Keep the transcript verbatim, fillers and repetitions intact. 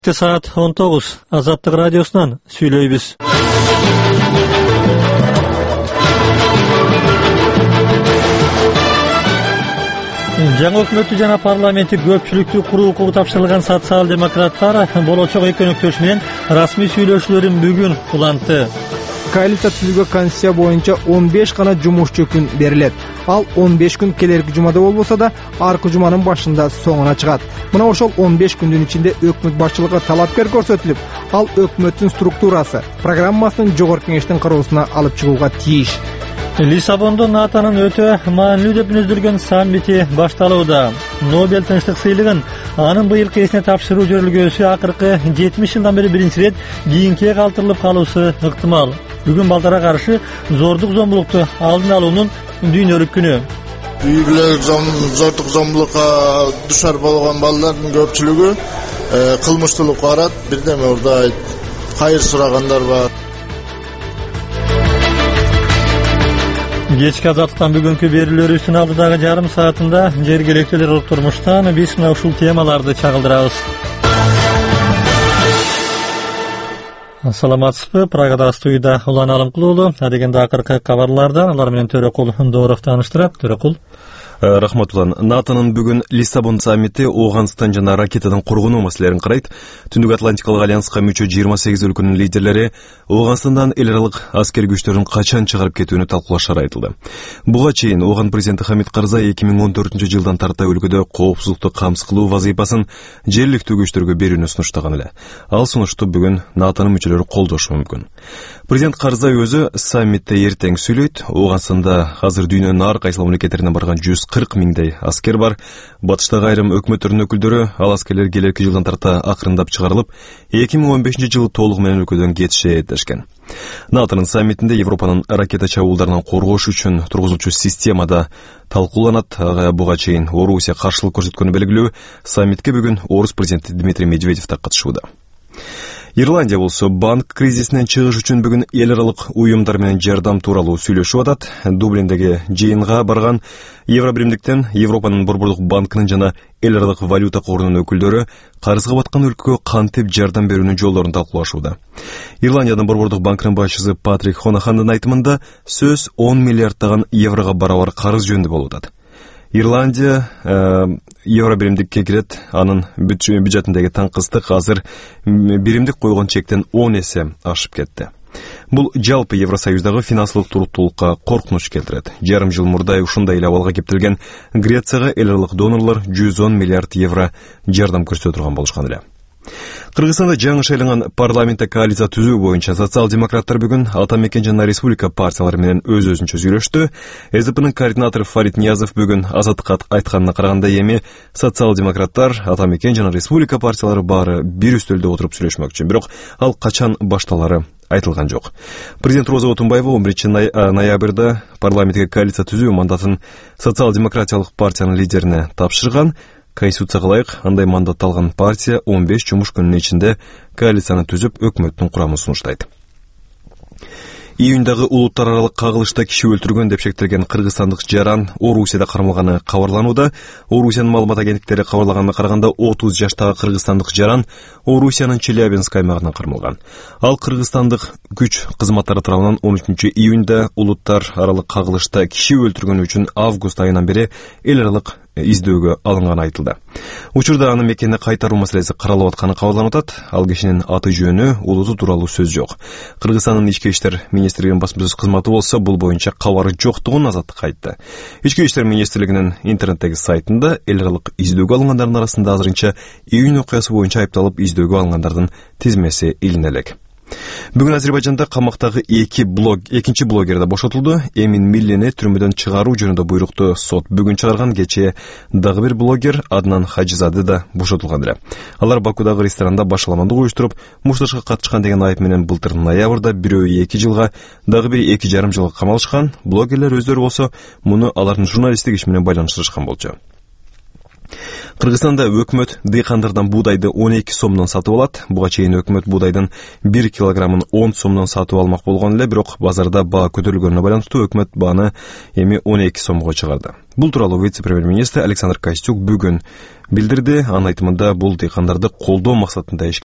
Saat он тогуз Азаттык радиосунан сүйлөйбүз. Жаңы өкмөттү жана парламентти көпчүлүктүү куруу укугу тапшырылган социал-демократтар болочок экөнөктөш менен расмий сүйлөшүүлөрүн бүгүн улантты. Коалиция түзүүгө Конституция боюнча он беш гана жумушчу күн берилет. Ал он беш күн келерки жумада болбосо да, аркы жуманын башында соңуна чыгат. Мына ошол он беш күндүн ичинде өкмөт башчылыгы талапкер көрсөтүлүп, ал өкмөттүн структурасы, программасын жогорку кеңештин кароосуна алып чыгууга тийиш. Лиссабондо НАТОнун өтө маанилүү деп мүнөздөлгөн саммити башталууда. Нобель тынчтык сыйлыгын анын быйылкы эсине тапшыруу жөрөлгөөсү акыркы жетимиш жылдан бери биринчи ирет кийинкиге калтырылып калуусу ыктымал. Бүгүн балдарга каршы зордук зомбулукту алдын алуунун дүйнөлүк күнү. Үй бүлө зордук зомбулукка душар болгон балдардын көпчүлүгү кылмыштуулукка барат. Бирдеме ордо кайыр сурагандар бар. Кечки азаттыктан бүгүнкү берүүлөрүбүздүн алдыдагы жарым саатында жергиликтүү эле турмуштан биз мына ушул темаларды чагылдырабыз. Саламатсызбы? Прагада студияда Улан Алымкулуулу. Адегенде акыркы кабарлардан алар менен Төрөкул Дооров тааныштырат. Төрөкул. Рахмат улан. НАТОнун бүгүн Лиссабон саммити Ооганстан жана ракетадан коргонуу маселелерин карайт. Түндүк Атлантикалык альянска мүчө жыйырма сегиз өлкөнүн лидерлери Ооганстандан эл аралык аскер күчтөрүн качан чыгарып кетүүнү талкуулашары айтылды. Буга чейин Ооган президенти Хамид Карзай эки миң он төртүнчү жылдан тарта өлкөдө коопсуздукту камсыз кылуу вазыйпасын жергиликтүү күчтөргө берүүнү сунуштаган эле. Ал сунушту бүгүн НАТОнун мүчөлөрү колдошу мүмкүн. Президент Карзай өзү саммитте эртең сүйлөйт. Ооганстанда азыр дүйнөнүн ар кайсы мамлекеттеринен барган жүз кырк миңдей аскер бар. Батыштагы айрым өкмөттөрдүн өкүлдөрү ал аскерлер келерки жылдан тарта акырындап чыгарылып, эки миң он бешинчи жылы толук менен өлкөдөн кетиши дешкен. НАТОнун саммитинде Европанын ракета чабуулдарынан коргош үчүн тургузулчу системада талкууланат. Буга чейин Орусия каршылык көрсөткөнү белгилүү. Саммитке бүгүн Орус президенти Дмитрий Медведев да катышууда. Ирландия болсо банк кризисинен чыгыш үчүн бүгүн эл аралык уюмдар менен жардам тууралуу сүйлөшүп атат. Дублиндеги жыйынга барган Евробиримдиктен Европанын борбордук банкынын жана эл аралык валюта корунун өкүлдөрү карызга баткан өлкөгө кантип жардам берүүнүн жолдорун талкуулашууда. Ирландиянын борбордук банкынын башчысы Патрик Хонахандын айтымында сөз он миллиарддаган еврого барабар карыз жөнүндө болуп атат. Ирландия э, Евробиримдикке кирет, анын бюджетиндеги таңкыстык азыр биримдик койгон чектен он эсе ашып кетти. Бул жалпы Евросоюздагы финансылык туруктуулукка коркунуч келтирет. Жарым жыл мурда ушундай эле абалга кептелген Грецияга эл аралык донорлор жүз он миллиард евро жардам көрсөтө турган болушкан эле. Кыргызстанда жаңы шайланган парламентте коалиция түзүү боюнча социал-демократтар бүгүн Ата мекен жана Республика партиялары менен өз-өзүнчө сүйлөштү. ЭЗПнын координатору Фарид Ниязов бүгүн Азаттыкка айтканына караганда эми социал-демократтар, Ата мекен жана Республика партиялары баары бир үстөлдө отуруп сүйлөшмөкчү. Бирок ал качан башталары айтылган жок. Президент Роза Отунбаева он биринчи ноябрда парламентке коалиция түзүү мандатын социал-демократиялык партиянын лидерине тапшырган. Конституцияга ылайык андай мандат алган партия он беш жумуш күнүнүн ичинде коалицияны түзүп өкмөттүн курамын сунуштайт. Июндагы улуттар аралык кагылышта киши өлтүргөн деп шектелген кыргызстандык жаран Орусияда кармалганы кабарланууда. Орусиянын маалымат агенттиктери кабарлаганына караганда отуз жаштагы кыргызстандык жаран Орусиянын Челябинск аймагынан кармалган. Ал кыргызстандык күч кызматтары тарабынан он үчүнчү июнда улуттар аралык кагылышта киши өлтүргөн үчүн август айынан бери эл аралык издөөгө алынганы айтылды. Учурда анын мекенине кайтаруу маселеси каралып атканы кабарланып атат. Ал кишинин аты жөнү, улуту тууралуу сөз жок. Кыргызстандын ички иштер министрлигинин басма-сөз кызматы болсо бул боюнча кабары жоктугун Азаттыкка айтты. Ички иштер министрлигинин интернеттеги сайтында эл аралык издөөгө алынгандардын арасында азырынча июнь окуясы боюнча айыпталып издөөгө алынгандардын тизмеси илине элек. Бүгүн Азербайжанда камактагы эки блог, экинчи блогер да бошотулду. Эмин Миллени түрмөдөн чыгаруу жөнүндө буйрукту сот бүгүн чыгарган. Кечээ дагы бир блогер Аднан Хаджизаде да бошотулган эле. Алар Бакудагы ресторанда башаламандык уюштуруп, мушташка катышкан деген айып менен былтыр ноябрда бирөө эки жылга, дагы бири эки жарым жылга камалышкан. Блогерлер өздөрү болсо муну алардын журналисттик иши менен байланыштырышкан болчу. Кыргызстанда өкмөт дыйкандардан буудайды он эки сомдон сатып алат. Буга чейин өкмөт буудайдын бир килограммын он сомдон сатып алмак болгон эле, бирок базарда баа көтөрүлгөнүнө байланыштуу өкмөт бааны эми он эки сомго чыгарды. Бул тууралуу вице-премьер-министр Александр Костюк бүгүн билдирди. Анын айтымында бул дыйкандарды колдоо максатында